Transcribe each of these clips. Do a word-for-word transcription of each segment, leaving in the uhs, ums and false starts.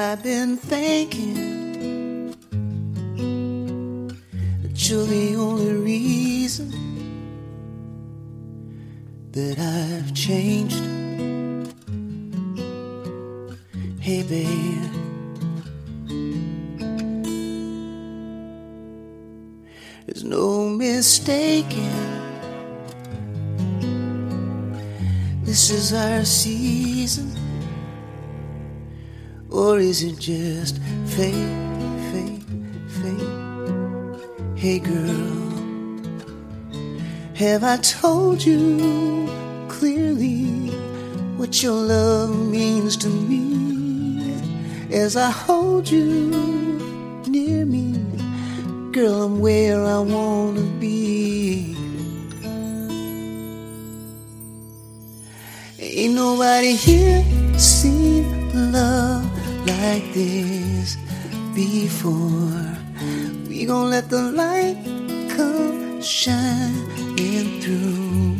I've been thinking that you're the only reason that I've changed. Hey babe, there's no mistaking, this is our season. Or is it just fate, fate, fate? Hey girl, have I told you clearly what your love means to me? As I hold you near me, girl, I'm where I wanna be. Ain't nobody here seen love like this before. We gon' let the light come shining through.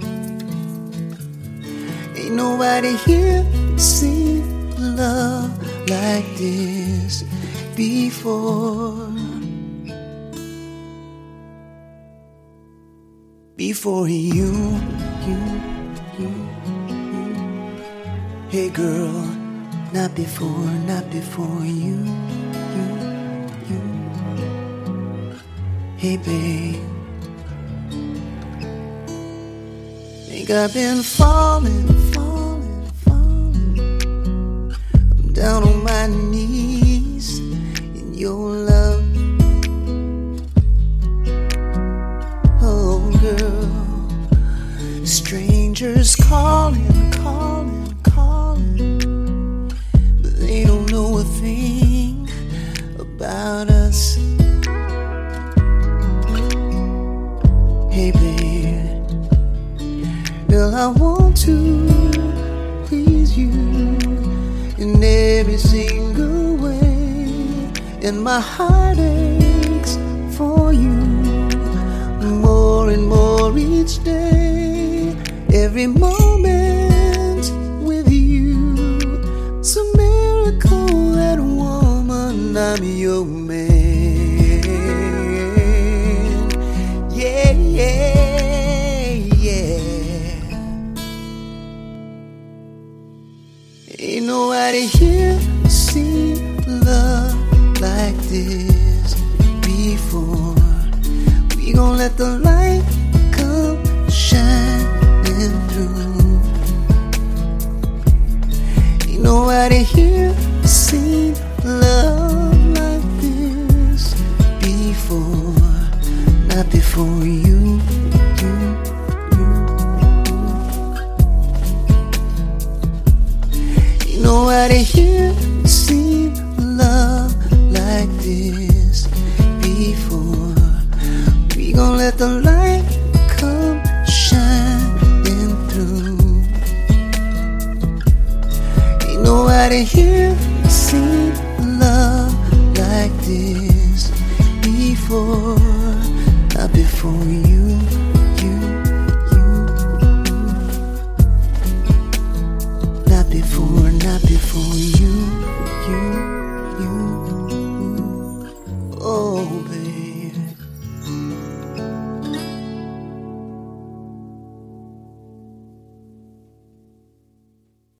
Ain't nobody here seen love like this before. Before you, you, you, you. Hey girl, not before, not before you, you, you. Hey babe, think I've been falling, falling, falling. I'm down on my knees in your love. Oh girl, strangers calling, calling, calling, but they don't know a thing about us. Hey babe, girl, I want to please you in every single way, and my heart aches for you more and more each day. Every moment with you, it's a miracle that woman, I'm your man. Yeah, yeah, yeah. Ain't nobody here seen love like this before. We gon' let the light come shining through. Ain't nobody here seen love like this before. Not before you, you, you. Ain't nobody here seen love like this before. We gon' let the light come shining through. Ain't nobody here seen love like this before. Not before you, you, you. Not before, not before you.